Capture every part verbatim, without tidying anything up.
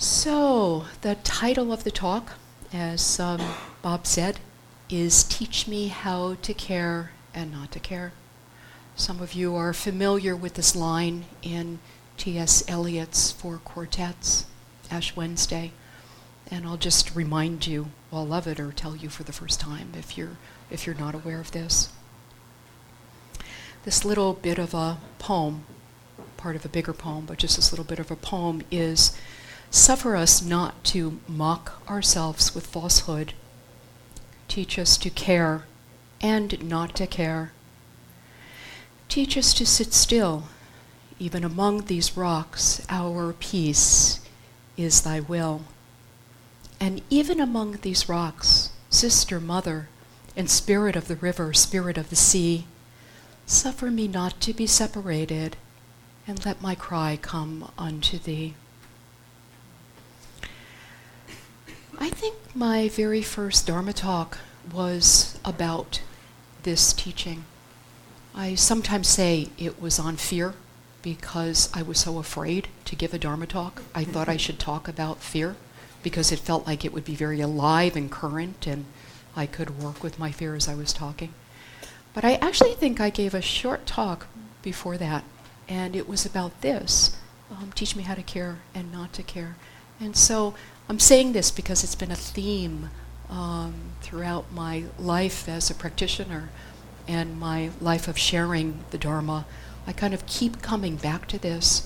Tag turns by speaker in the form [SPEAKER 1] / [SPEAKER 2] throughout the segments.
[SPEAKER 1] So, the title of the talk, as um, Bob said, is Teach Me How to Care and Not to Care. Some of you are familiar with this line in T S Eliot's Four Quartets, Ash Wednesday, and I'll just remind you all of it or tell you for the first time if you're, if you're not aware of this. This little bit of a poem, part of a bigger poem, but just this little bit of a poem is, suffer us not to mock ourselves with falsehood. Teach us to care and not to care. Teach us to sit still, even among these rocks. Our peace is thy will. And even among these rocks, sister, mother, and spirit of the river, spirit of the sea, suffer me not to be separated, and let my cry come unto thee. I think my very first Dharma talk was about this teaching. I sometimes say it was on fear because I was so afraid to give a Dharma talk. I thought I should talk about fear because it felt like it would be very alive and current and I could work with my fear as I was talking. But I actually think I gave a short talk before that, and it was about this, um, teach me how to care and not to care. And so I'm saying this because it's been a theme um, throughout my life as a practitioner and my life of sharing the Dharma. I kind of keep coming back to this.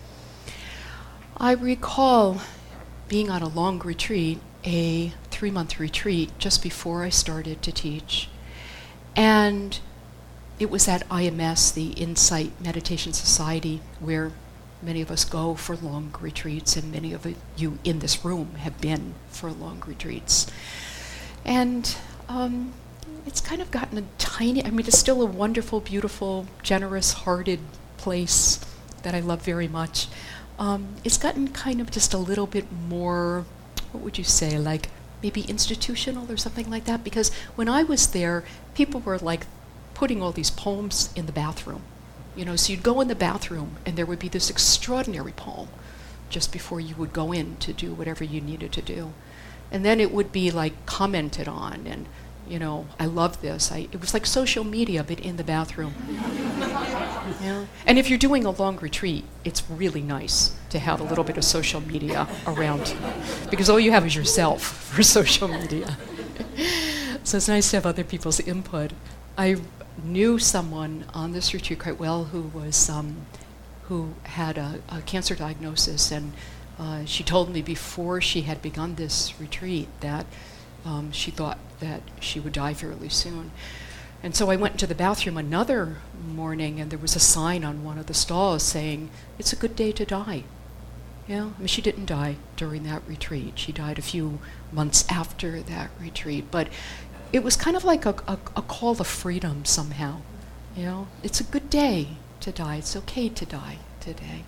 [SPEAKER 1] I recall being on a long retreat, a three-month retreat, just before I started to teach. And it was at I M S, the Insight Meditation Society, where many of us go for long retreats, and many of you in this room have been for long retreats. And um, it's kind of gotten a tiny, I mean, it's still a wonderful, beautiful, generous-hearted place that I love very much. Um, it's gotten kind of just a little bit more, what would you say, like maybe institutional or something like that, because when I was there, people were like putting all these poems in the bathroom. You know, so you'd go in the bathroom and there would be this extraordinary poem just before you would go in to do whatever you needed to do. And then it would be like commented on and, you know, I love this. I, it was like social media, but in the bathroom. Yeah. And if you're doing a long retreat, it's really nice to have a little bit of social media around because all you have is yourself for social media. So it's nice to have other people's input. I knew someone on this retreat quite well who was um, who had a, a cancer diagnosis, and uh, she told me before she had begun this retreat that um, she thought that she would die fairly soon. And so I went into the bathroom another morning, and there was a sign on one of the stalls saying, "It's a good day to die." You know, I mean, she didn't die during that retreat. She died a few months after that retreat, but it was kind of like a, a, a call to freedom somehow. You know, it's a good day to die. It's okay to die today.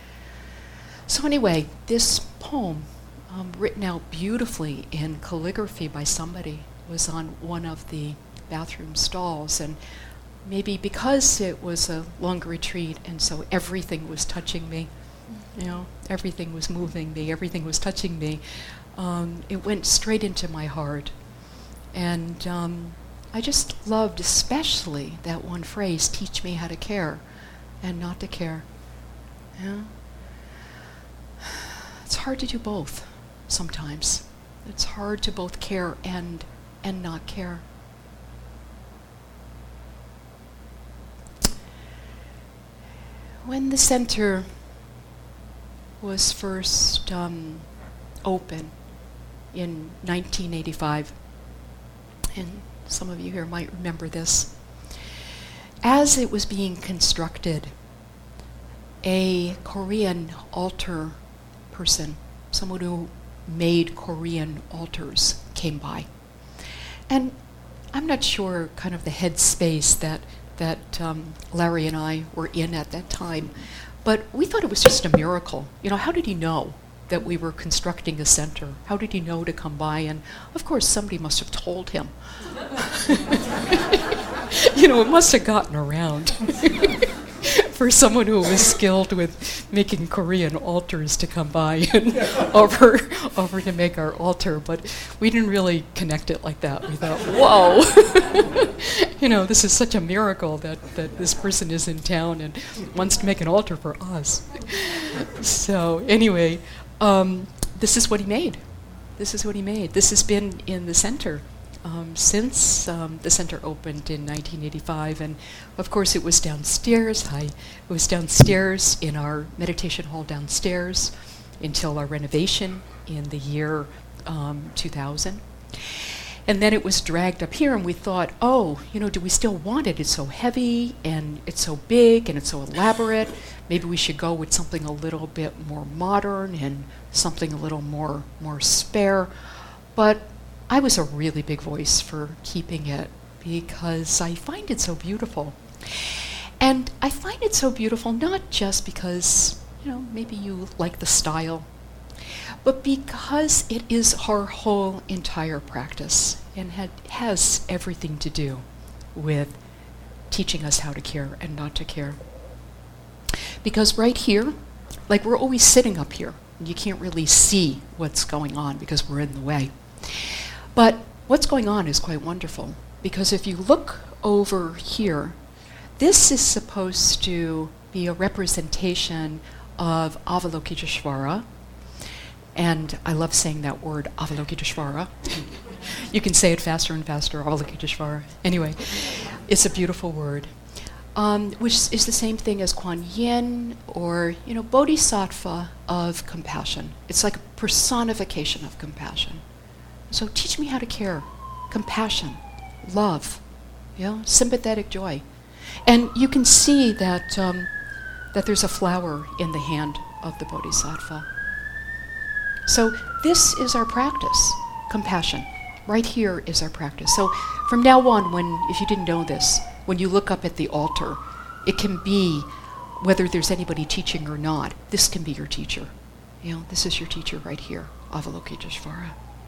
[SPEAKER 1] So anyway, this poem, um, written out beautifully in calligraphy by somebody, was on one of the bathroom stalls. And maybe because it was a longer retreat and so everything was touching me, you know, everything was moving me, everything was touching me, um, it went straight into my heart. And um, I just loved especially that one phrase, teach me how to care and not to care. Yeah? It's hard to do both sometimes. It's hard to both care and and not care. When the center was first um, open in nineteen eighty-five, and some of you here might remember this. As it was being constructed, a Korean altar person, someone who made Korean altars, came by. And I'm not sure kind of the headspace that, that um, Larry and I were in at that time, but we thought it was just a miracle. You know, how did he know that we were constructing a center? How did he know to come by? And of course somebody must have told him. You know, it must have gotten around. for someone who was skilled with making Korean altars to come by and over, over to make our altar, but we didn't really connect it like that. We thought, whoa, you know, this is such a miracle that, that this person is in town and wants to make an altar for us. So anyway, um, this is what he made. This is what he made. This has been in the center um, since um, the center opened in nineteen eighty-five, and of course it was downstairs. Hi, it was downstairs in our meditation hall downstairs until our renovation in the year um, two thousand. And then it was dragged up here, and we thought, oh, you know, do we still want it? It's so heavy, and it's so big, and it's so elaborate. Maybe we should go with something a little bit more modern and something a little more more spare. But I was a really big voice for keeping it because I find it so beautiful. And I find it so beautiful not just because, you know, maybe you like the style, but because it is our whole entire practice and had, has everything to do with teaching us how to care and not to care. Because right here, like we're always sitting up here, and you can't really see what's going on because we're in the way. But what's going on is quite wonderful, because if you look over here, this is supposed to be a representation of Avalokiteshvara. And I love saying that word, Avalokiteshvara. You can say it faster and faster, Avalokiteshvara. Anyway, it's a beautiful word, um, which is the same thing as Kuan Yin, or, you know, Bodhisattva of compassion. It's like a personification of compassion. So teach me how to care, compassion, love, you know, sympathetic joy. And you can see that, um, that there's a flower in the hand of the Bodhisattva. So this is our practice, compassion. Right here is our practice. So from now on, when, if you didn't know this, when you look up at the altar, it can be, whether there's anybody teaching or not, this can be your teacher. You know, this is your teacher right here, Avalokiteshvara.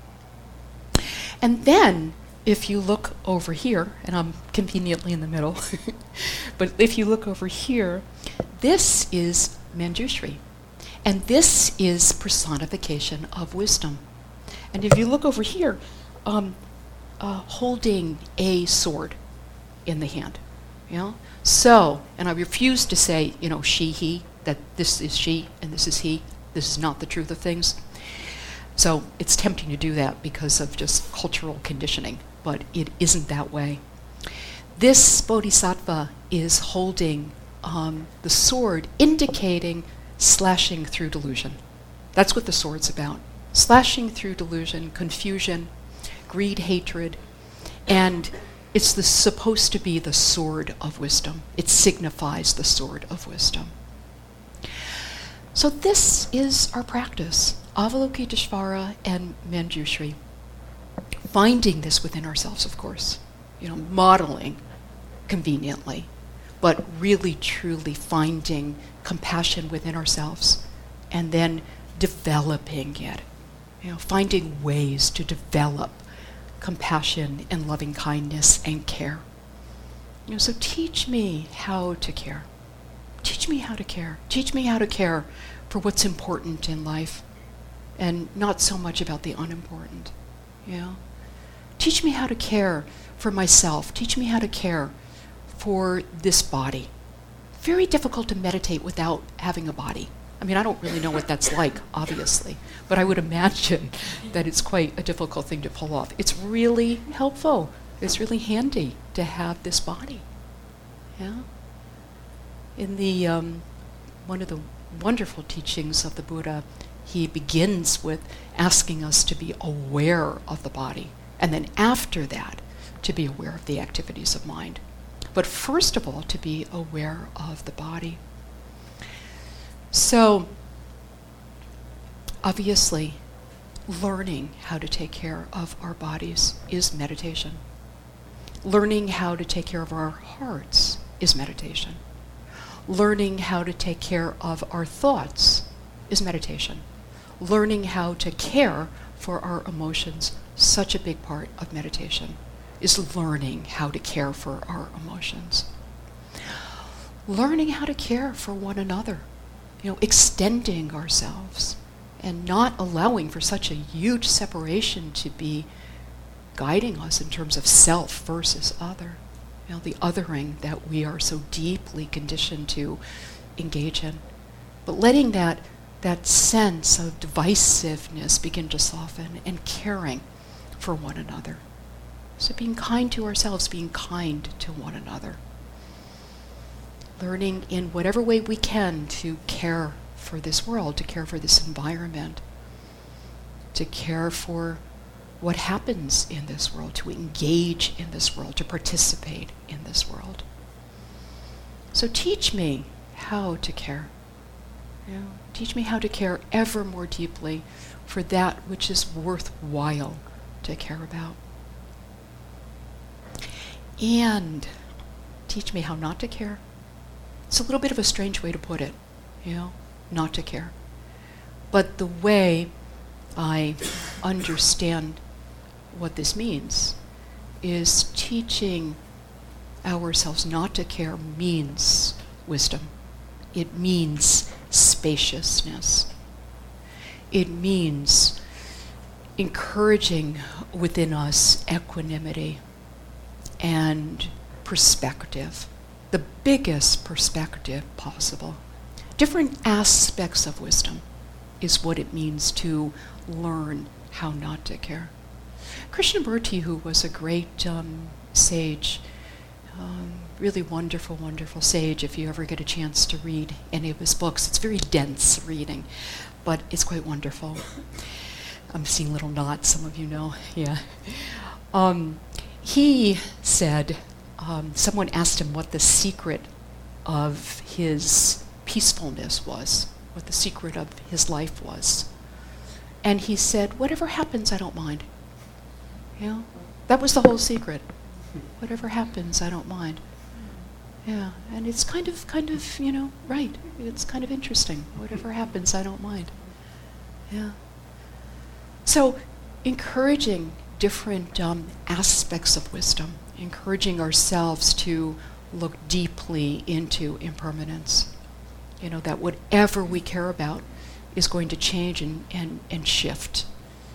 [SPEAKER 1] And then, if you look over here, and I'm conveniently in the middle, but if you look over here, this is Manjushri. And this is personification of wisdom. And if you look over here, um, uh, holding a sword in the hand, you know? So, and I refuse to say, you know, she, he, that this is she and this is he. This is not the truth of things. So it's tempting to do that because of just cultural conditioning, but it isn't that way. This bodhisattva is holding um, the sword, indicating slashing through delusion. That's what the sword's about. Slashing through delusion, confusion, greed, hatred, and it's the, supposed to be the sword of wisdom. It signifies the sword of wisdom. So this is our practice, Avalokiteshvara and Manjushri. Finding this within ourselves, of course, you know, modeling conveniently, but really truly finding compassion within ourselves and then developing it, you know, finding ways to develop compassion and loving kindness and care. You know, so teach me how to care. Teach me how to care. Teach me how to care for what's important in life and not so much about the unimportant, you know. Teach me how to care for myself. Teach me how to care for this body. Very difficult to meditate without having a body. I mean, I don't really know what that's like, obviously, but I would imagine that it's quite a difficult thing to pull off. It's really helpful. It's really handy to have this body. Yeah. In the um, one of the wonderful teachings of the Buddha, he begins with asking us to be aware of the body, and then after that, to be aware of the activities of mind. But first of all, to be aware of the body. So, obviously, learning how to take care of our bodies is meditation. Learning how to take care of our hearts is meditation. Learning how to take care of our thoughts is meditation. Learning how to care for our emotions, such a big part of meditation, is learning how to care for our emotions. learning how to care for one another, you know, extending ourselves and not allowing for such a huge separation to be guiding us in terms of self versus other. You know, the othering that we are so deeply conditioned to engage in. But letting that that sense of divisiveness begin to soften and caring for one another. So being kind to ourselves, being kind to one another. Learning in whatever way we can to care for this world, to care for this environment, to care for what happens in this world, to engage in this world, to participate in this world. So teach me how to care. You know, teach me how to care ever more deeply for that which is worthwhile to care about. And teach me how not to care. It's a little bit of a strange way to put it, you know, not to care. But the way I understand what this means is teaching ourselves not to care means wisdom. It means spaciousness. It means encouraging within us equanimity and perspective, the biggest perspective possible. Different aspects of wisdom is what it means to learn how not to care. Krishnamurti, who was a great um, sage, um, really wonderful, wonderful sage, if you ever get a chance to read any of his books. It's very dense reading, but it's quite wonderful. I'm seeing little nods, some of you know, yeah. Um, he said, um, someone asked him what the secret of his peacefulness was, what the secret of his life was. And he said, whatever happens, I don't mind. You know, that was the whole secret. Whatever happens, I don't mind. Yeah, and it's kind of, kind of, you know, right. It's kind of interesting. Whatever happens, I don't mind. Yeah. So, encouraging different um, aspects of wisdom, encouraging ourselves to look deeply into impermanence. You know, that whatever we care about is going to change and, and, and shift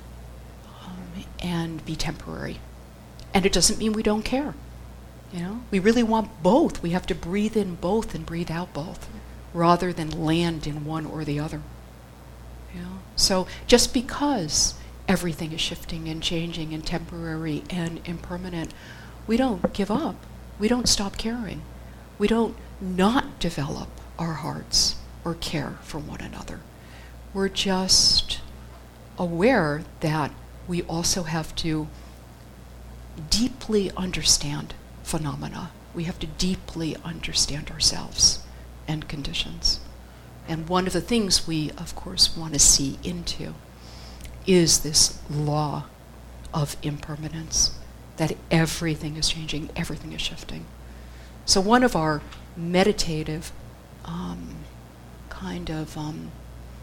[SPEAKER 1] um, and be temporary. And it doesn't mean we don't care. You know, we really want both. We have to breathe in both and breathe out both, rather than land in one or the other. You know? So just because everything is shifting and changing and temporary and impermanent, we don't give up. We don't stop caring. We don't not develop our hearts or care for one another. We're just aware that we also have to deeply understand phenomena. We have to deeply understand ourselves and conditions. And one of the things we, of course, want to see into is this law of impermanence, that everything is changing, everything is shifting. So one of our meditative um, kind of, um,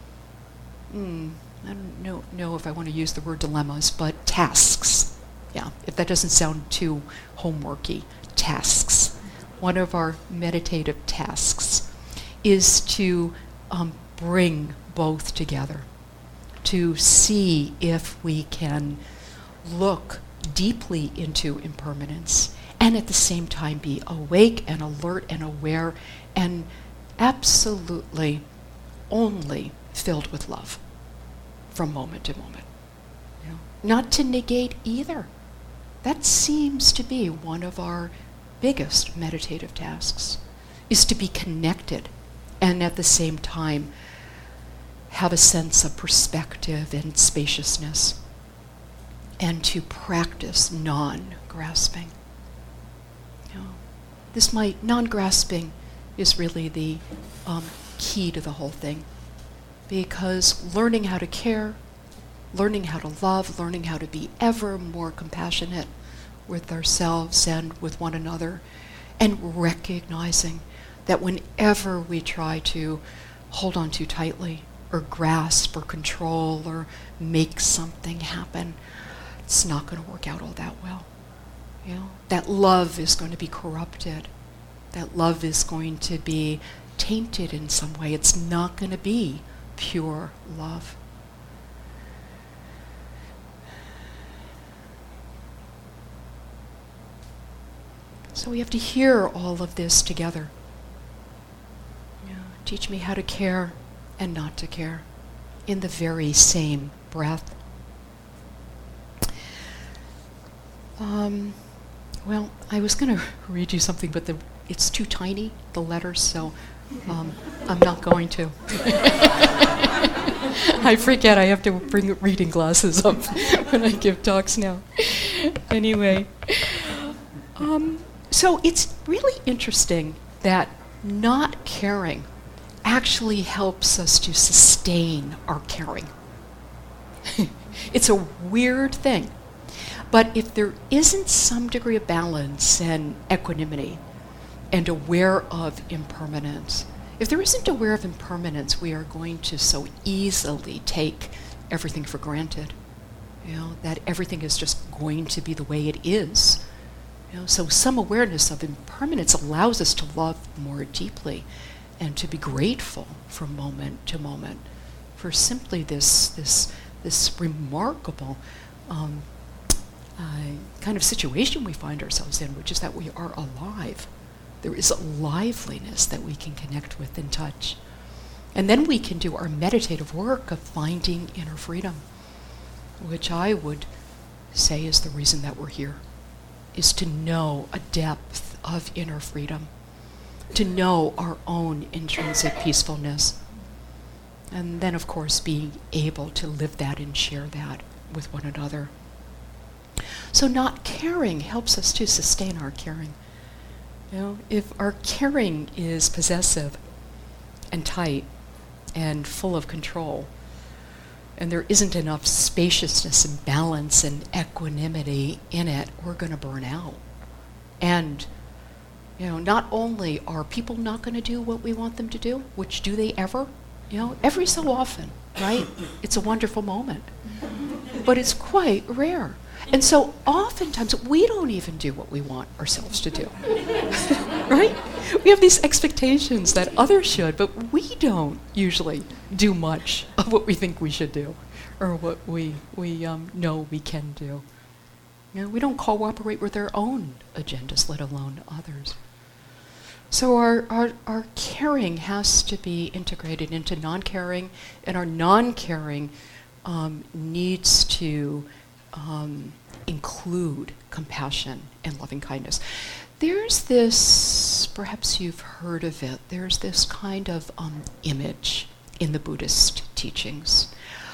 [SPEAKER 1] mm, I don't know, know if I want to use the word dilemmas, but tasks. Yeah, if that doesn't sound too homeworky, tasks. One of our meditative tasks is to um, bring both together, to see if we can look deeply into impermanence and at the same time be awake and alert and aware and absolutely only filled with love from moment to moment. You know? Not to negate either. That seems to be one of our biggest meditative tasks, is to be connected and at the same time have a sense of perspective and spaciousness, and to practice non-grasping. You know, this might, non-grasping is really the um, key to the whole thing, because learning how to care, learning how to love, learning how to be ever more compassionate with ourselves and with one another, and recognizing that whenever we try to hold on too tightly or grasp or control or make something happen, it's not going to work out all that well. You know, that love is going to be corrupted that love is going to be tainted in some way. It's not going to be pure love. So we have to hear all of this together. You know, teach me how to care and not to care in the very same breath. Um, well, I was going to read you something, but the, it's too tiny, the letters, so um, I'm not going to. I forget I have to bring reading glasses up when I give talks now. Anyway, um, so it's really interesting that not caring actually helps us to sustain our caring. It's a weird thing. But if there isn't some degree of balance and equanimity and aware of impermanence, if there isn't aware of impermanence, we are going to so easily take everything for granted. You know, that everything is just going to be the way it is. You know, so some awareness of impermanence allows us to love more deeply and to be grateful from moment to moment for simply this this this remarkable um, uh, kind of situation we find ourselves in, which is that we are alive. There is a liveliness that we can connect with and touch. And then we can do our meditative work of finding inner freedom, which I would say is the reason that we're here, is to know a depth of inner freedom, to know our own intrinsic peacefulness, and then, of course, being able to live that and share that with one another. So not caring helps us to sustain our caring. You know, if our caring is possessive and tight and full of control, and there isn't enough spaciousness and balance and equanimity in it, we're going to burn out. And, you know, not only are people not going to do what we want them to do, which do they ever? You know, every so often, right? It's a wonderful moment. But it's quite rare. And so oftentimes we don't even do what we want ourselves to do, right? We have these expectations that others should, but we don't usually do much of what we think we should do or what we, we um, know we can do. You know, we don't cooperate with our own agendas, let alone others. So our, our, our caring has to be integrated into non-caring, and our non-caring um, needs to Um, include compassion and loving kindness. There's this, perhaps you've heard of it, there's this kind of um, image in the Buddhist teachings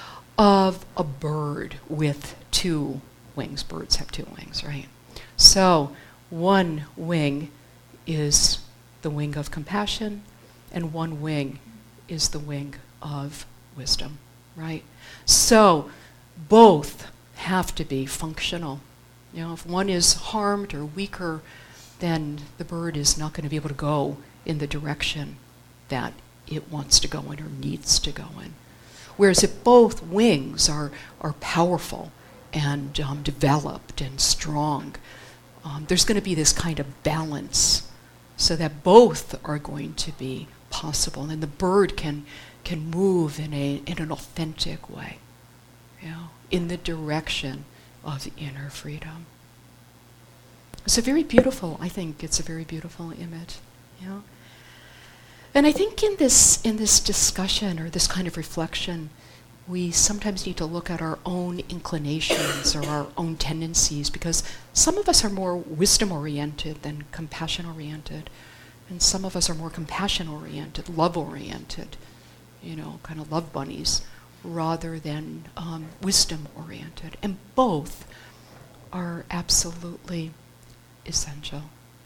[SPEAKER 1] of a bird with two wings. Birds have two wings, right? So one wing is the wing of compassion, and one wing is the wing of wisdom, right? So both have to be functional. You know, if one is harmed or weaker, then the bird is not going to be able to go in the direction that it wants to go in or needs to go in. Whereas if both wings are, are powerful and um, developed and strong, um, there's going to be this kind of balance so that both are going to be possible, and the bird can can move in a in an authentic way, you know, in the direction of inner freedom. It's a very beautiful, I think it's a very beautiful image, you know. And I think in this in this discussion or this kind of reflection, we sometimes need to look at our own inclinations or our own tendencies, because some of us are more wisdom-oriented than compassion-oriented, and some of us are more compassion-oriented, love-oriented, you know, kind of love bunnies, rather than um, wisdom-oriented. And both are absolutely essential.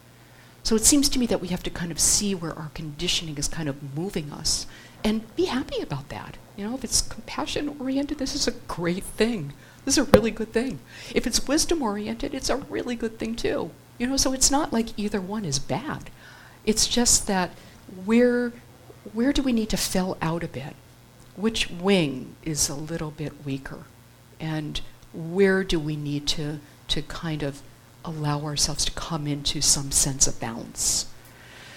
[SPEAKER 1] So it seems to me that we have to kind of see where our conditioning is kind of moving us and be happy about that. You know, if it's compassion-oriented, this is a great thing. This is a really good thing. If it's wisdom-oriented, it's a really good thing too. You know, so it's not like either one is bad. It's just that where, where do we need to fill out a bit? Which wing is a little bit weaker? And where do we need to, to kind of allow ourselves to come into some sense of balance?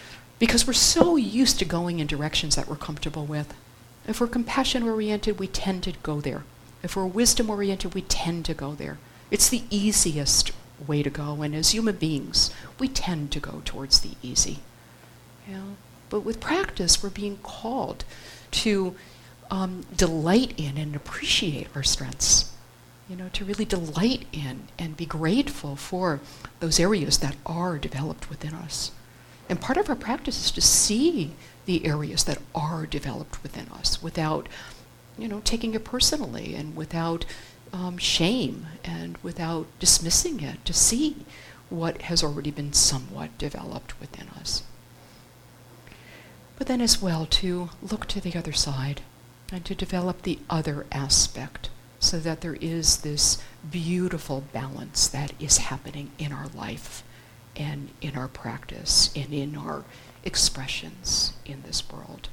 [SPEAKER 1] Because we're so used to going in directions that we're comfortable with. If we're compassion-oriented, we tend to go there. If we're wisdom-oriented, we tend to go there. It's the easiest way to go, and as human beings, we tend to go towards the easy. You know? But with practice, we're being called to um, delight in and appreciate our strengths. You know, to really delight in and be grateful for those areas that are developed within us. And part of our practice is to see the areas that are developed within us without, you know, taking it personally and without um, shame and without dismissing it, to see what has already been somewhat developed within us. But then as well to look to the other side and to develop the other aspect so that there is this beautiful balance that is happening in our life and in our practice and in our expressions in this world.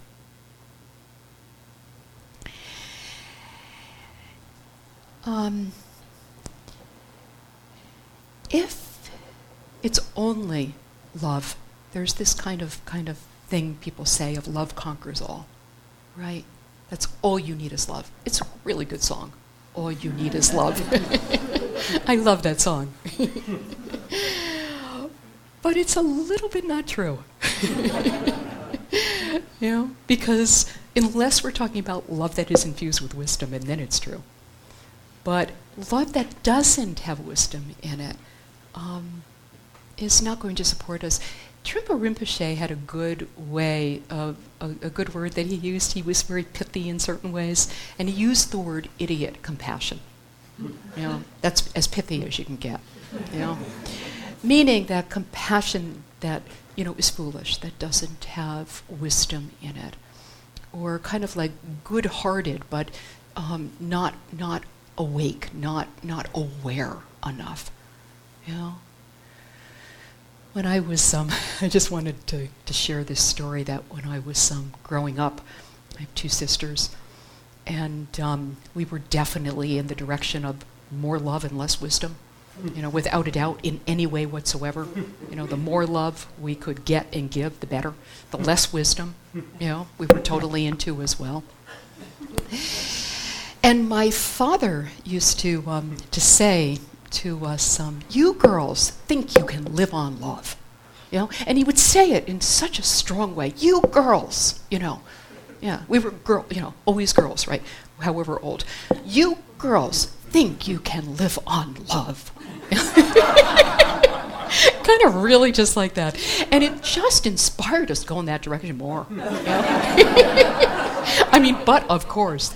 [SPEAKER 1] Um, if it's only love, there's this kind of kind of thing people say of love conquers all, right? That's all you need is love. It's a really good song. All you need is love. I love that song. But it's a little bit not true. You know, because unless we're talking about love that is infused with wisdom, and then it's true. But love that doesn't have wisdom in it um, is not going to support us. Trungpa Rinpoche had a good way of, a, a good word that he used. He was very pithy in certain ways, and he used the word idiot compassion. You know, that's as pithy as you can get, you know. Meaning that compassion that, you know, is foolish, that doesn't have wisdom in it. Or kind of like good-hearted, but um, not not awake, not not aware enough, you know. When I was, um, I just wanted to, to share this story that when I was um, growing up, I have two sisters, and um, we were definitely in the direction of more love and less wisdom, you know, without a doubt, in any way whatsoever. You know, the more love we could get and give, the better. The less wisdom, you know, we were totally into as well. And my father used to um, to say to us, um, you girls think you can live on love, you know? And he would say it in such a strong way. You girls, you know. Yeah, we were girl, you know, always girls, right? However old. You girls think you can live on love. Kind of really just like that. And it just inspired us to go in that direction more. You know? I mean, but of course.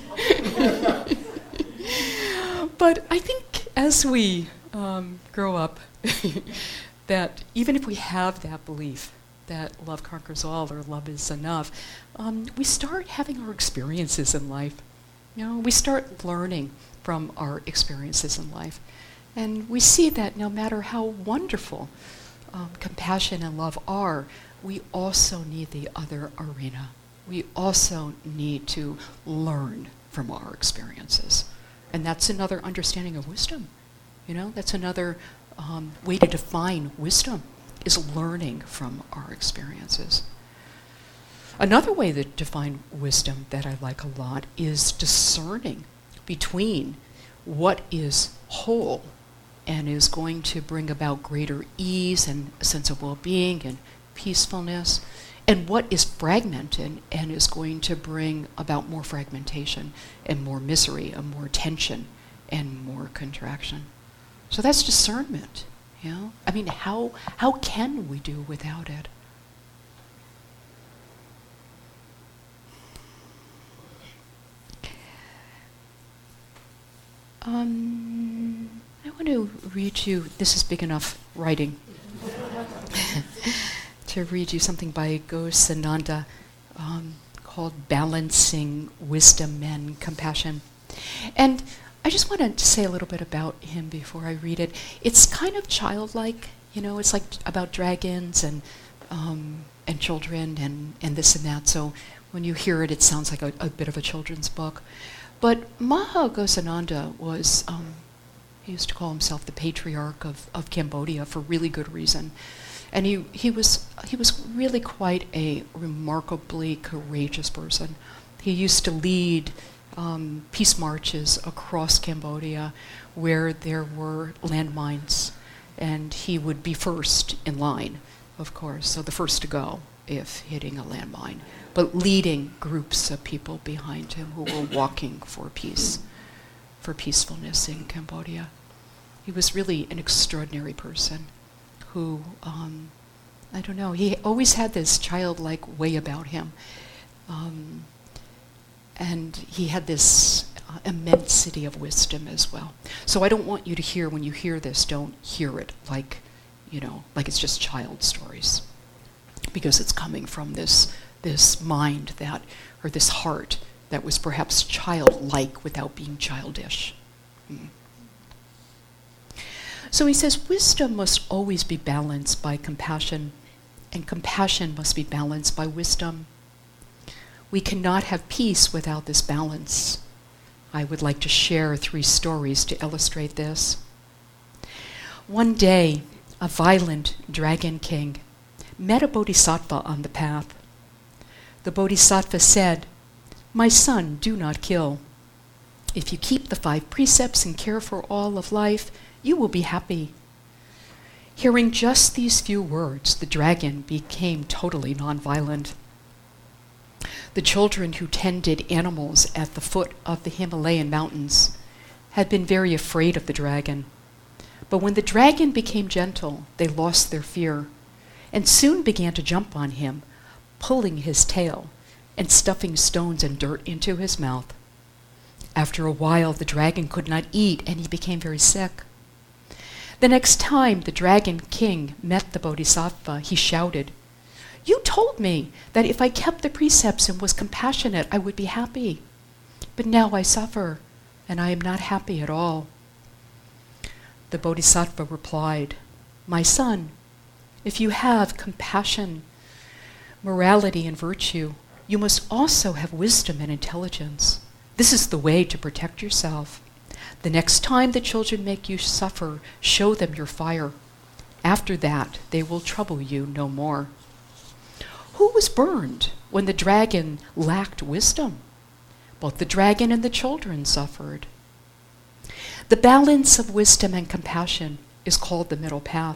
[SPEAKER 1] But I think as we um, grow up, that even if we have that belief that love conquers all or love is enough, um, we start having our experiences in life. You know, we start learning from our experiences in life. And we see that no matter how wonderful um, compassion and love are, we also need the other arena. We also need to learn from our experiences. And that's another understanding of wisdom. You know, that's another um, way to define wisdom, is learning from our experiences. Another way to define wisdom that I like a lot is discerning between what is whole and is going to bring about greater ease and a sense of well-being and peacefulness, and what is fragmented and is going to bring about more fragmentation and more misery and more tension and more contraction. So that's discernment, you know? I mean, how how can we do without it? Um, I want to read you, this is big enough writing, to read you something by Ghosananda um, called Balancing Wisdom and Compassion. And I just wanted to say a little bit about him before I read it. It's kind of childlike, you know, it's like about dragons and um, and children and, and this and that. So when you hear it, it sounds like a, a bit of a children's book. But Maha Ghosananda was, um, he used to call himself the patriarch of, of Cambodia for really good reason. And he, he was he was really quite a remarkably courageous person. He used to lead um, peace marches across Cambodia where there were landmines, and he would be first in line, of course, so the first to go if hitting a landmine, but leading groups of people behind him who were walking for peace, for peacefulness in Cambodia. He was really an extraordinary person who, um, I don't know, he always had this childlike way about him. Um, and he had this uh, immensity of wisdom as well. So I don't want you to hear, when you hear this, don't hear it like, you know, like it's just child stories. Because it's coming from this, this mind that, or this heart that was perhaps childlike without being childish. Mm. So he says, wisdom must always be balanced by compassion, and compassion must be balanced by wisdom. We cannot have peace without this balance. I would like to share three stories to illustrate this. One day, a violent dragon king met a bodhisattva on the path. The bodhisattva said, "My son, do not kill. If you keep the five precepts and care for all of life, you will be happy." Hearing just these few words, the dragon became totally nonviolent. The children who tended animals at the foot of the Himalayan mountains had been very afraid of the dragon. But when the dragon became gentle, they lost their fear and soon began to jump on him, pulling his tail and stuffing stones and dirt into his mouth. After a while, the dragon could not eat and he became very sick. The next time the dragon king met the bodhisattva, he shouted, "You told me that if I kept the precepts and was compassionate, I would be happy. But now I suffer, and I am not happy at all." The bodhisattva replied, "My son, if you have compassion, morality, and virtue, you must also have wisdom and intelligence. This is the way to protect yourself. The next time the children make you suffer, show them your fire. After that, they will trouble you no more." Who was burned when the dragon lacked wisdom? Both the dragon and the children suffered. The balance of wisdom and compassion is called the middle path.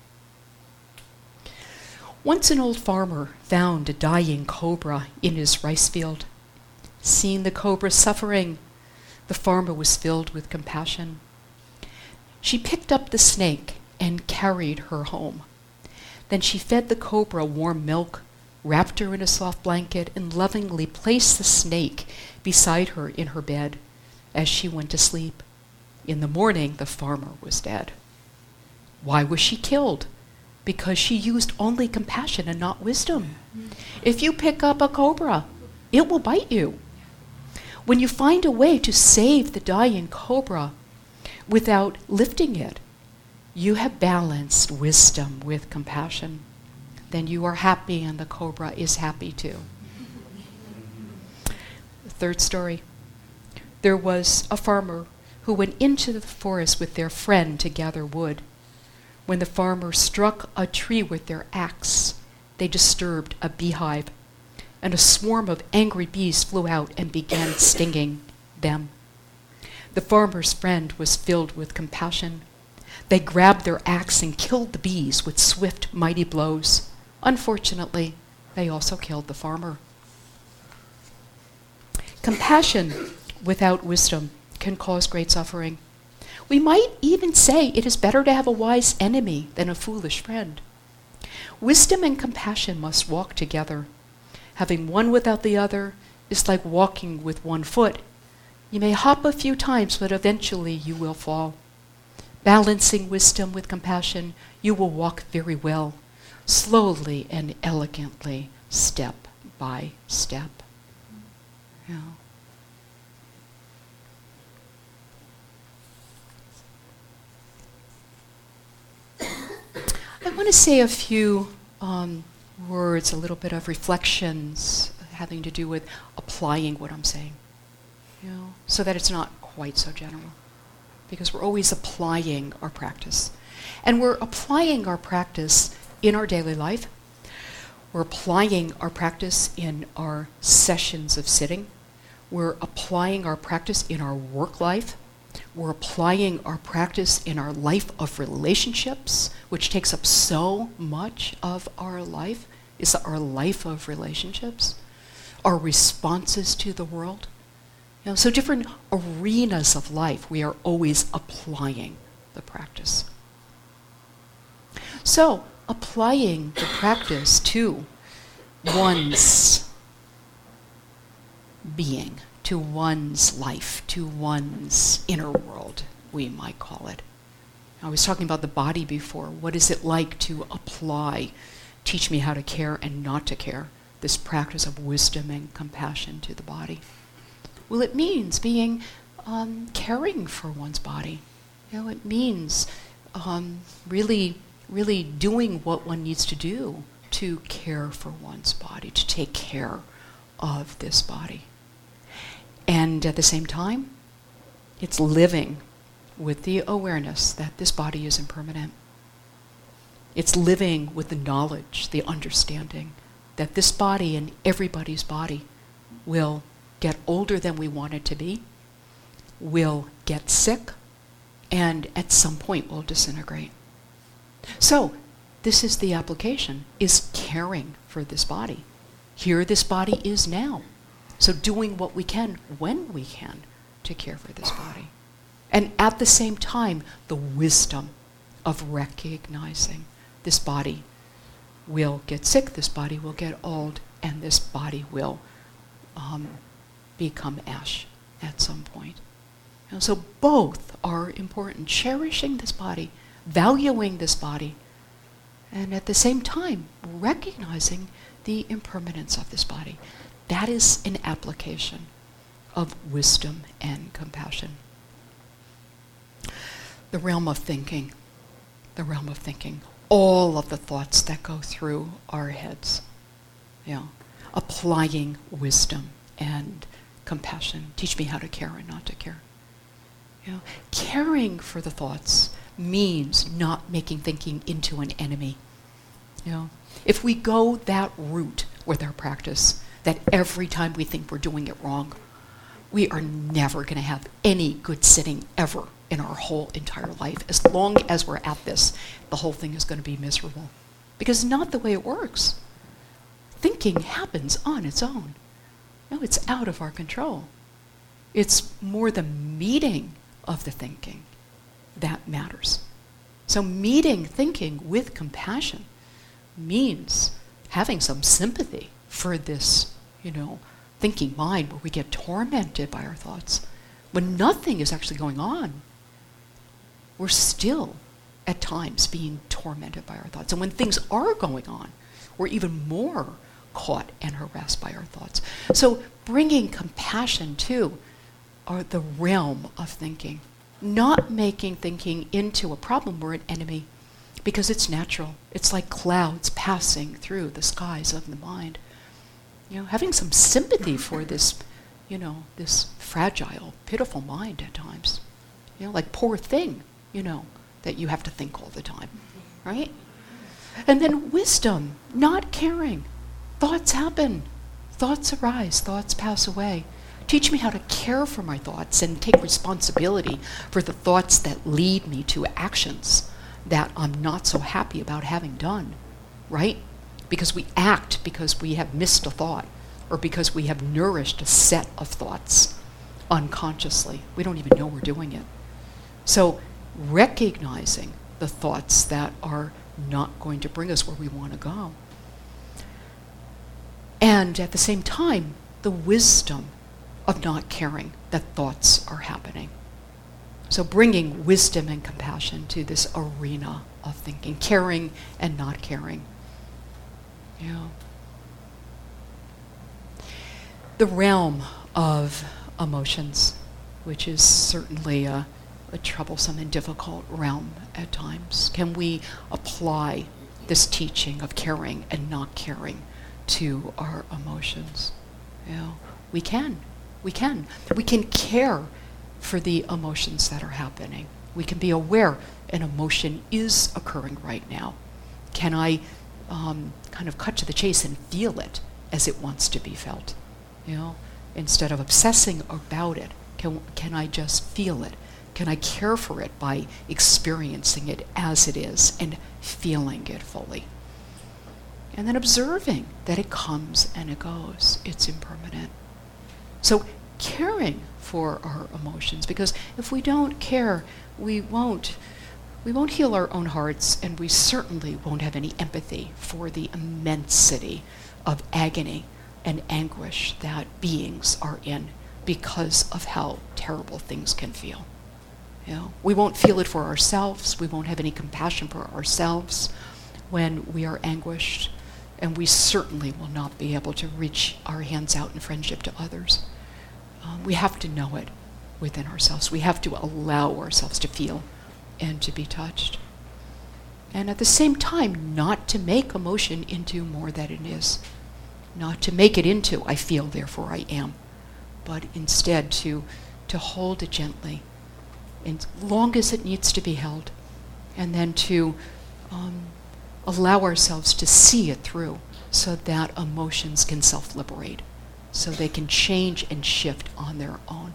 [SPEAKER 1] Once an old farmer found a dying cobra in his rice field. Seeing the cobra suffering, the farmer was filled with compassion. She picked up the snake and carried her home. Then she fed the cobra warm milk, wrapped her in a soft blanket, and lovingly placed the snake beside her in her bed as she went to sleep. In the morning, the farmer was dead. Why was she killed? Because she used only compassion and not wisdom. If you pick up a cobra, it will bite you. When you find a way to save the dying cobra without lifting it, you have balanced wisdom with compassion. Then you are happy and the cobra is happy too. The third story. There was a farmer who went into the forest with their friend to gather wood. When the farmer struck a tree with their axe, they disturbed a beehive, and a swarm of angry bees flew out and began stinging them. The farmer's friend was filled with compassion. They grabbed their axe and killed the bees with swift, mighty blows. Unfortunately, they also killed the farmer. Compassion without wisdom can cause great suffering. We might even say it is better to have a wise enemy than a foolish friend. Wisdom and compassion must walk together. Having one without the other is like walking with one foot. You may hop a few times, but eventually you will fall. Balancing wisdom with compassion, you will walk very well, slowly and elegantly, step by step. Yeah. I want to say a few um, words, a little bit of reflections having to do with applying what I'm saying, you know, so that it's not quite so general, because we're always applying our practice. And we're applying our practice in our daily life. We're applying our practice in our sessions of sitting. We're applying our practice in our work life. We're applying our practice in our life of relationships, which takes up so much of our life, is our life of relationships, our responses to the world. You know, so different arenas of life, we are always applying the practice. So, applying the practice to one's being, to one's life, to one's inner world, we might call it. I was talking about the body before. What is it like to apply, teach me how to care and not to care, this practice of wisdom and compassion to the body? Well, it means being um, caring for one's body. You know, it means um, really, really doing what one needs to do to care for one's body, to take care of this body. And at the same time, it's living with the awareness that this body is impermanent. It's living with the knowledge, the understanding that this body and everybody's body will get older than we want it to be, will get sick, and at some point will disintegrate. So, this is the application, is caring for this body. Here this body is now. So doing what we can, when we can, to care for this body. And at the same time, the wisdom of recognizing this body will get sick, this body will get old, and this body will um, become ash at some point. And so both are important. Cherishing this body, valuing this body, and at the same time, recognizing the impermanence of this body. That is an application of wisdom and compassion. The realm of thinking, the realm of thinking, all of the thoughts that go through our heads, you know, applying wisdom and compassion. Teach me how to care and not to care. You know, caring for the thoughts means not making thinking into an enemy. You know, if we go that route with our practice, that every time we think we're doing it wrong, we are never going to have any good sitting ever in our whole entire life. As long as we're at this, the whole thing is going to be miserable. Because it's not the way it works. Thinking happens on its own. No, it's out of our control. It's more the meeting of the thinking that matters. So meeting thinking with compassion means having some sympathy for this, you know, thinking mind where we get tormented by our thoughts. When nothing is actually going on, we're still at times being tormented by our thoughts. And when things are going on, we're even more caught and harassed by our thoughts. So bringing compassion to our, the realm of thinking, not making thinking into a problem or an enemy, because it's natural. It's like clouds passing through the skies of the mind. You know, having some sympathy for this, you know, this fragile, pitiful mind at times. You know, like poor thing, you know, that you have to think all the time, right? And then wisdom, not caring. Thoughts happen. Thoughts arise. Thoughts pass away. Teach me how to care for my thoughts and take responsibility for the thoughts that lead me to actions that I'm not so happy about having done, right? Because we act because we have missed a thought or because we have nourished a set of thoughts unconsciously. We don't even know we're doing it. So recognizing the thoughts that are not going to bring us where we want to go. And at the same time, the wisdom of not caring that thoughts are happening. So bringing wisdom and compassion to this arena of thinking, caring and not caring. You know. The realm of emotions, which is certainly a, a troublesome and difficult realm at times. Can we apply this teaching of caring and not caring to our emotions? You know, we can. We can. We can care for the emotions that are happening. We can be aware an emotion is occurring right now. Can I um, kind of cut to the chase and feel it as it wants to be felt? You know, instead of obsessing about it, can, can I just feel it? Can I care for it by experiencing it as it is and feeling it fully? And then observing that it comes and it goes. It's impermanent. So caring for our emotions, because if we don't care, we won't we won't heal our own hearts, and we certainly won't have any empathy for the immensity of agony and anguish that beings are in because of how terrible things can feel. You know, we won't feel it for ourselves. We won't have any compassion for ourselves when we are anguished, and we certainly will not be able to reach our hands out in friendship to others. Um, we have to know it within ourselves. We have to allow ourselves to feel and to be touched. And at the same time, not to make emotion into more than it is. Not to make it into, I feel, therefore I am. But instead to, to hold it gently, as long as it needs to be held. And then to um, allow ourselves to see it through so that emotions can self-liberate, so they can change and shift on their own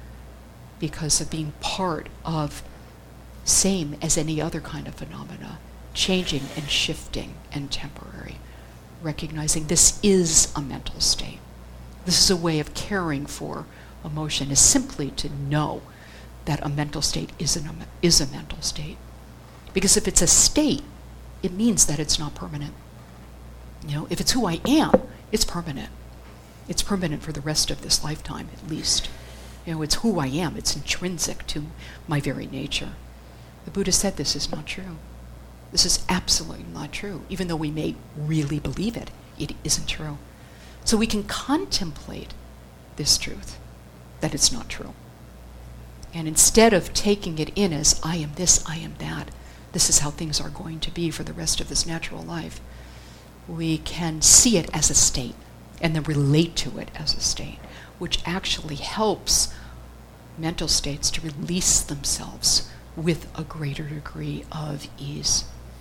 [SPEAKER 1] because of being part of same as any other kind of phenomena, changing and shifting and temporary, recognizing this is a mental state. This is a way of caring for emotion, is simply to know that a mental state is, an, is a mental state. Because if it's a state, it means that it's not permanent. You know, if it's who I am, it's permanent. It's permanent for the rest of this lifetime, at least. You know, it's who I am. It's intrinsic to my very nature. The Buddha said this is not true. This is absolutely not true. Even though we may really believe it, it isn't true. So we can contemplate this truth, that it's not true. And instead of taking it in as, I am this, I am that, this is how things are going to be for the rest of this natural life, we can see it as a state and then relate to it as a state, which actually helps mental states to release themselves with a greater degree of ease.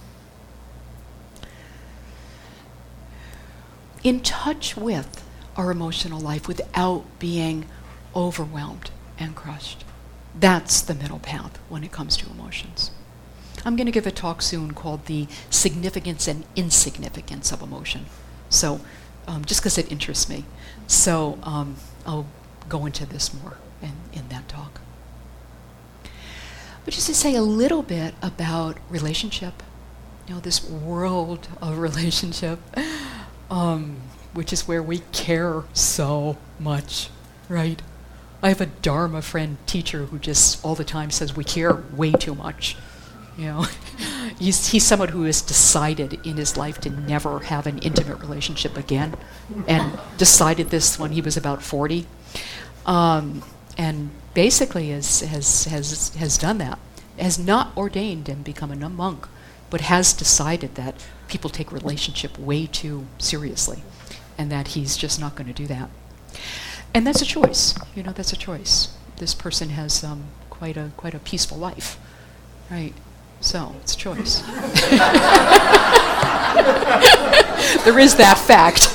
[SPEAKER 1] In touch with our emotional life without being overwhelmed and crushed. That's the middle path when it comes to emotions. I'm going to give a talk soon called The Significance and Insignificance of Emotion. So, um, just because it interests me. So, um, I'll go into this more in, in that talk. But just to say a little bit about relationship, you know, this world of relationship, um, which is where we care so much, right? I have a Dharma friend teacher who just all the time says we care way too much. You know, he's, he's someone who has decided in his life to never have an intimate relationship again, and decided this when he was about forty, um, and basically has, has, has, has done that, has not ordained and become a monk, but has decided that people take relationship way too seriously, and that he's just not going to do that. And that's a choice, you know, that's a choice. This person has um, quite a quite a peaceful life, right? So, it's a choice. There is that fact.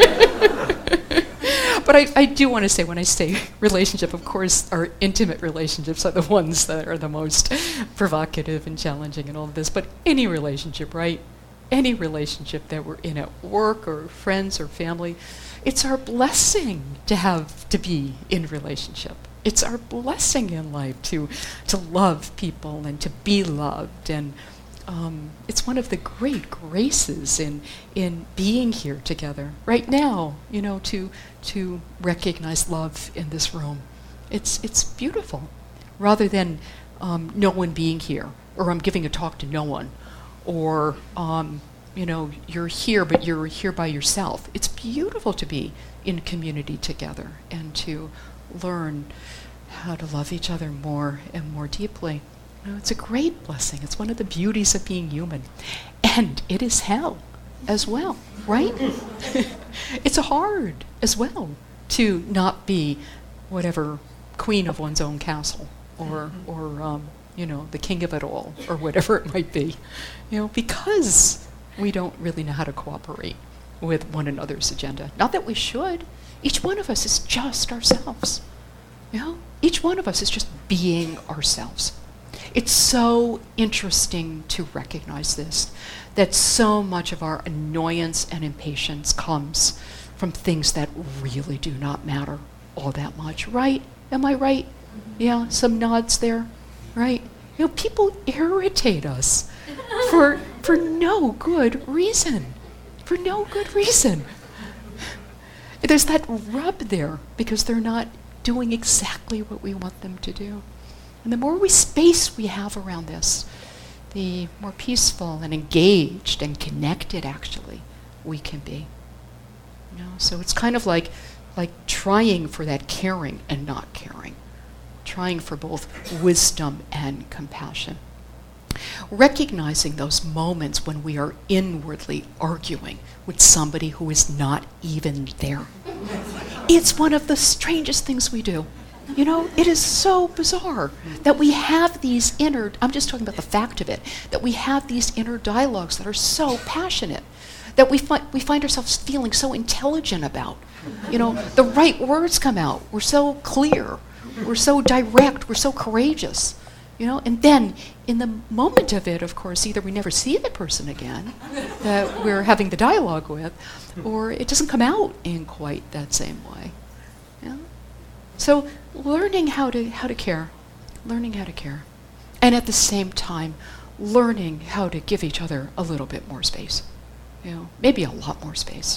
[SPEAKER 1] But I, I do want to say, when I say relationship, of course, our intimate relationships are the ones that are the most provocative and challenging and all of this. But any relationship, right? Any relationship that we're in at work or friends or family, it's our blessing to have to be in relationship. It's our blessing in life to to love people and to be loved, and um, it's one of the great graces in in being here together right now. You know, to to recognize love in this room, it's it's beautiful, rather than um, no one being here, or I'm giving a talk to no one, or um, you know, you're here but you're here by yourself. It's beautiful to be in community together and to learn how to love each other more and more deeply. You know, it's a great blessing. It's one of the beauties of being human. And it is hell as well, right? It's hard as well to not be whatever queen of one's own castle, or, or um, you know, the king of it all, or whatever it might be. You know, because we don't really know how to cooperate with one another's agenda. Not that we should. Each one of us is just ourselves. You know? Each one of us is just being ourselves. It's so interesting to recognize this, that so much of our annoyance and impatience comes from things that really do not matter all that much, right? Am I right? Yeah, some nods there, right? You know, people irritate us for for no good reason. For no good reason. There's that rub there because they're not doing exactly what we want them to do. And the more we space we have around this, the more peaceful and engaged and connected actually we can be. You know, so it's kind of like like trying for that caring and not caring. Trying for both wisdom and compassion. Recognizing those moments when we are inwardly arguing with somebody who is not even there. It's one of the strangest things we do. You know, it is so bizarre that we have these inner, I'm just talking about the fact of it, that we have these inner dialogues that are so passionate, that we, fi- we find ourselves feeling so intelligent about. You know, the right words come out. We're so clear. We're so direct. We're so courageous. You know, and then in the moment of it, of course, either we never see the person again that we're having the dialogue with, or it doesn't come out in quite that same way. Yeah? So learning how to how to care, learning how to care, and at the same time, learning how to give each other a little bit more space. You know, maybe a lot more space.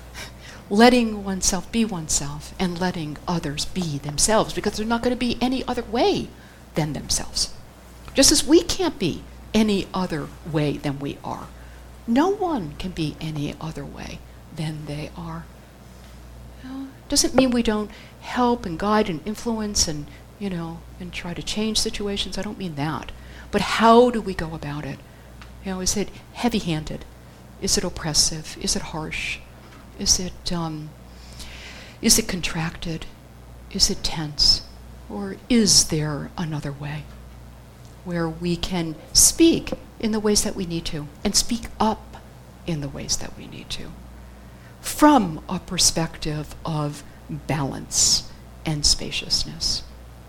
[SPEAKER 1] Letting oneself be oneself and letting others be themselves, because they're not going to be any other way than themselves. Just as we can't be any other way than we are. No one can be any other way than they are. You know, doesn't mean we don't help and guide and influence and, you know, and try to change situations. I don't mean that. But how do we go about it? You know, is it heavy-handed? Is it oppressive? Is it harsh? Is it, um, is it contracted? Is it tense? Or is there another way where we can speak in the ways that we need to and speak up in the ways that we need to from a perspective of balance and spaciousness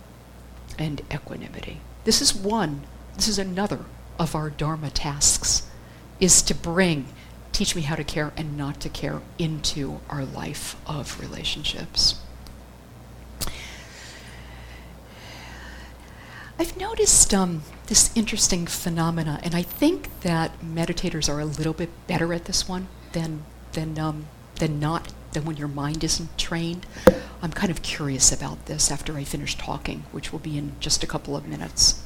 [SPEAKER 1] and equanimity? This is one, this is another of our Dharma tasks, is to bring teach me how to care and not to care into our life of relationships. I've noticed um, this interesting phenomena, and I think that meditators are a little bit better at this one than than um, than not than when your mind isn't trained. I'm kind of curious about this after I finish talking, which will be in just a couple of minutes.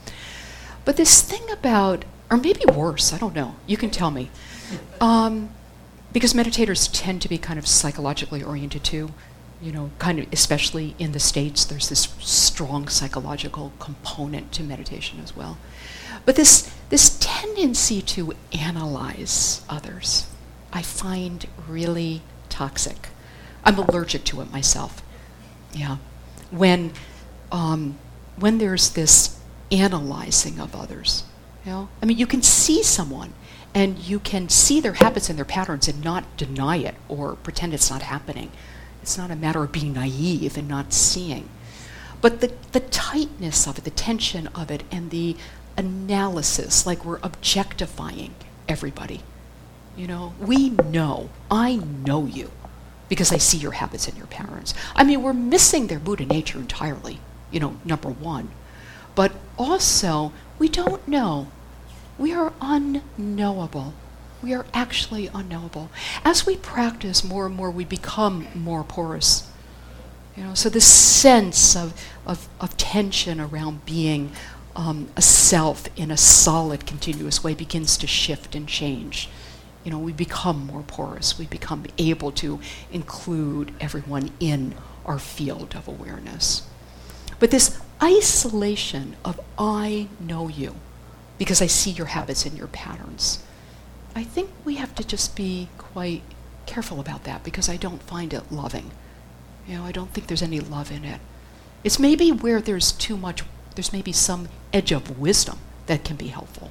[SPEAKER 1] But this thing about, or maybe worse, I don't know. You can tell me. Um, because meditators tend to be kind of psychologically oriented too, you know, kind of, especially in the States, there's this strong psychological component to meditation as well. But this this tendency to analyze others, I find really toxic. I'm allergic to it myself. Yeah, when um, when there's this analyzing of others, you know, I mean, you can see someone. And you can see their habits and their patterns and not deny it or pretend it's not happening. It's not a matter of being naive and not seeing. But the, the tightness of it, the tension of it, and the analysis, like we're objectifying everybody. You know, we know, I know you, because I see your habits and your patterns. I mean, we're missing their Buddha nature entirely, you know, number one. But also, we don't know. We are unknowable. We are actually unknowable. As we practice more and more, we become more porous. You know, so this sense of, of, of tension around being um, a self in a solid, continuous way begins to shift and change. You know, we become more porous. We become able to include everyone in our field of awareness. But this isolation of I know you, because I see your habits and your patterns. I think we have to just be quite careful about that, because I don't find it loving. You know, I don't think there's any love in it. It's maybe where there's too much, there's maybe some edge of wisdom that can be helpful.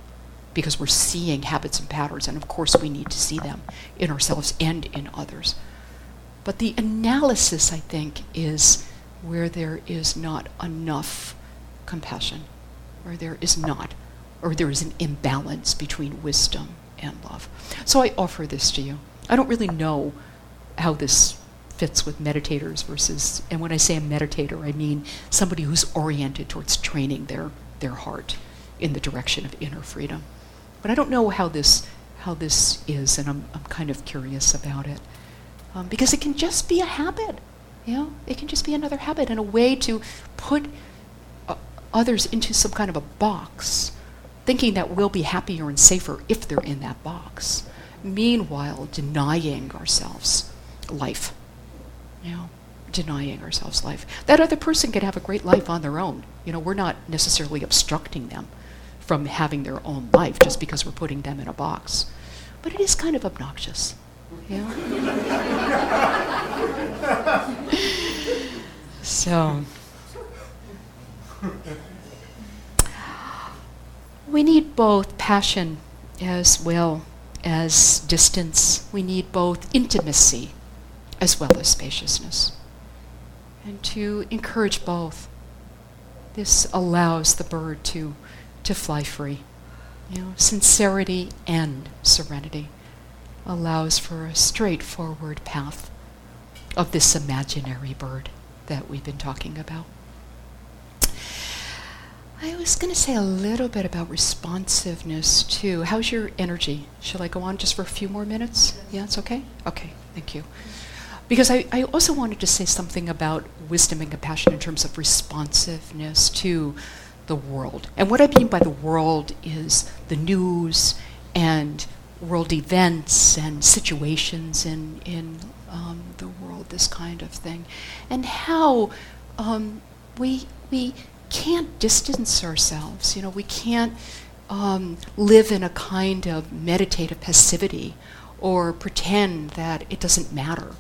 [SPEAKER 1] because we're seeing habits and patterns, and of course we need to see them in ourselves and in others. But the analysis, I think, is where there is not enough compassion, or there is not, or there is an imbalance between wisdom and love. So I offer this to you. I don't really know how this fits with meditators versus, and when I say a meditator, I mean somebody who's oriented towards training their, their heart in the direction of inner freedom. But I don't know how this how this is, and I'm I'm kind of curious about it. Um, because it can just be a habit, you know? It can just be another habit and a way to put uh, others into some kind of a box, thinking that we'll be happier and safer if they're in that box. Meanwhile, denying ourselves life, you know? Denying ourselves life. That other person can have a great life on their own. You know, we're not necessarily obstructing them from having their own life just because we're putting them in a box. But it is kind of obnoxious, you know? So, we need both passion as well as distance. We need both intimacy as well as spaciousness. And to encourage both, this allows the bird to to fly free. You know, sincerity and serenity allows for a straightforward path of this imaginary bird that we've been talking about. I was going to say a little bit about responsiveness too. How's your energy? Shall I go on just for a few more minutes? Yeah, it's okay? Okay, thank you. Because I, I also wanted to say something about wisdom and compassion in terms of responsiveness to the world. And what I mean by the world is the news and world events and situations in, in um, the world, this kind of thing. And how um, we, we can't distance ourselves. You know, we can't um, live in a kind of meditative passivity or pretend that it doesn't matter,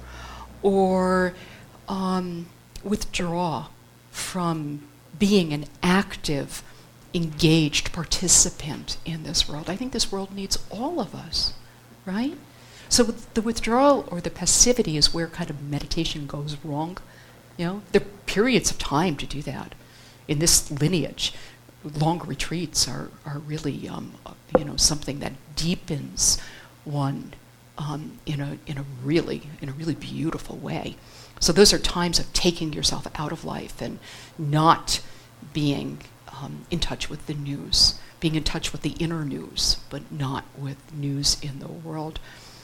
[SPEAKER 1] or um, withdraw from being an active, engaged participant in this world. I think this world needs all of us, right? So the withdrawal or the passivity is where kind of meditation goes wrong. You know, there are periods of time to do that. In this lineage, long retreats are, are really, um, you know, something that deepens one um, in a in a really in a really beautiful way. So those are times of taking yourself out of life and not being um, in touch with the news, being in touch with the inner news, but not with news in the world.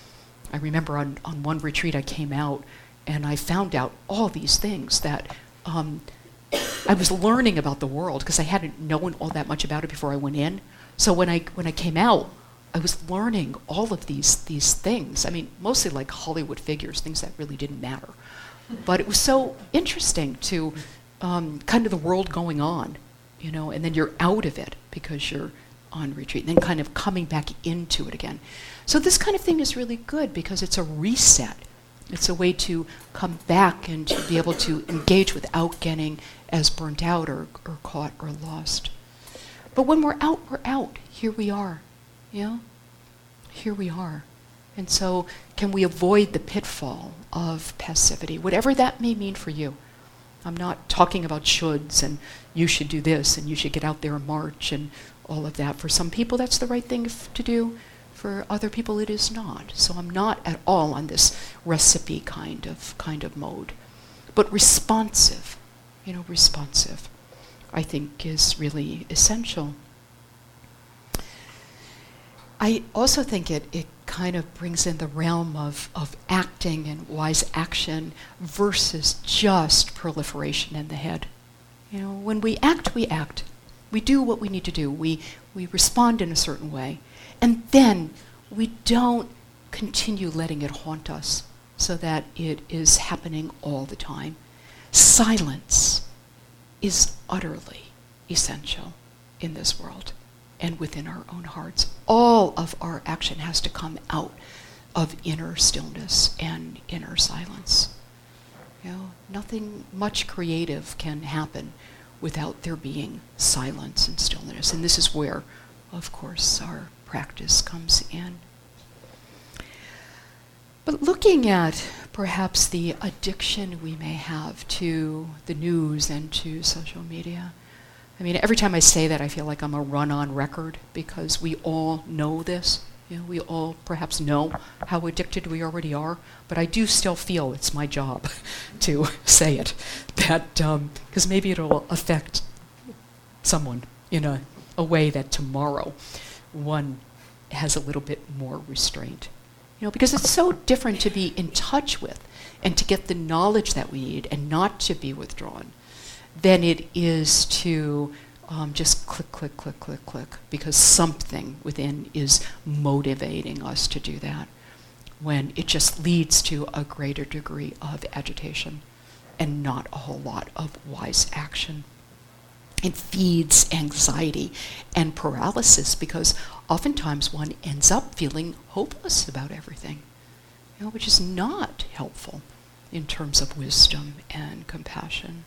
[SPEAKER 1] I remember on, on one retreat I came out and I found out all these things that um, I was learning about the world because I hadn't known all that much about it before I went in. So when I when I came out, I was learning all of these these things. I mean, mostly like Hollywood figures, things that really didn't matter. But it was so interesting to um, kind of the world going on, you know, and then you're out of it because you're on retreat, and then kind of coming back into it again. So this kind of thing is really good because it's a reset. It's a way to come back and to be able to engage without getting as burnt out or, or caught or lost. But when we're out, we're out. Here we are, you know? Here we are. And so can we avoid the pitfall of passivity, whatever that may mean for you? I'm not talking about shoulds and you should do this and you should get out there and march and all of that. For some people, that's the right thing f- to do. For other people, it is not. So I'm not at all on this recipe kind of kind of mode. But responsive, you know, responsive, I think is really essential. I also think it, it kind of brings in the realm of, of acting and wise action versus just proliferation in the head. You know, when we act, we act. We do what we need to do. We we respond in a certain way. And then we don't continue letting it haunt us so that it is happening all the time. Silence is utterly essential in this world and within our own hearts. All of our action has to come out of inner stillness and inner silence. You know, nothing much creative can happen without there being silence and stillness. And this is where, of course, our practice comes in. But looking at perhaps the addiction we may have to the news and to social media, I mean, every time I say that, I feel like I'm a run-on record because we all know this. You know, we all perhaps know how addicted we already are, but I do still feel it's my job to say it, that because um, maybe it'll affect someone in a, a way that tomorrow one has a little bit more restraint. You know, because it's so different to be in touch with and to get the knowledge that we need and not to be withdrawn than it is to um, just click, click, click, click, click, because something within is motivating us to do that, when it just leads to a greater degree of agitation and not a whole lot of wise action. It feeds anxiety and paralysis because oftentimes one ends up feeling hopeless about everything, you know, which is not helpful in terms of wisdom and compassion.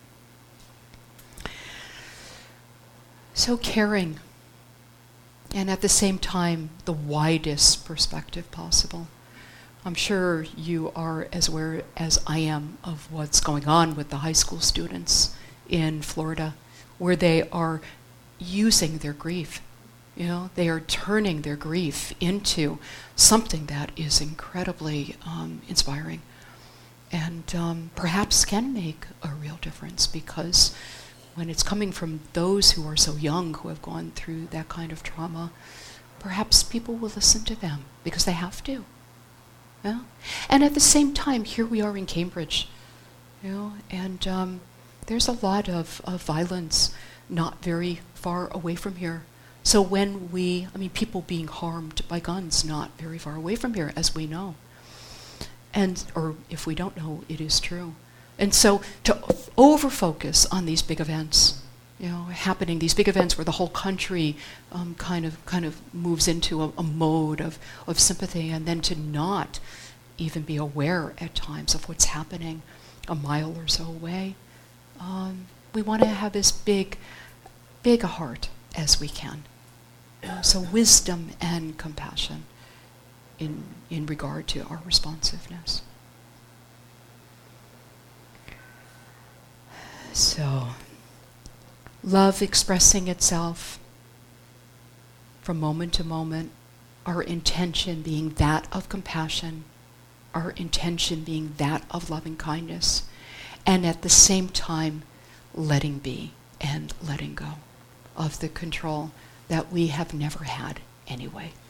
[SPEAKER 1] So caring, and at the same time, the widest perspective possible. I'm sure you are as aware as I am of what's going on with the high school students in Florida, where they are using their grief. You know, they are turning their grief into something that is incredibly um, inspiring and um, perhaps can make a real difference, because when it's coming from those who are so young, who have gone through that kind of trauma, perhaps people will listen to them because they have to. Yeah? And at the same time, here we are in Cambridge, you know, and um, there's a lot of, of violence not very far away from here. So when we, I mean, people being harmed by guns not very far away from here, as we know. And, or if we don't know, it is true. And so to over-focus on these big events, you know, happening, these big events where the whole country um, kind of kind of moves into a, a mode of, of sympathy, and then to not even be aware at times of what's happening a mile or so away. Um, we want to have as big, big a heart as we can. Uh, so wisdom and compassion in in regard to our responsiveness. So, love expressing itself from moment to moment, our intention being that of compassion, our intention being that of loving kindness, and at the same time, letting be and letting go of the control that we have never had anyway.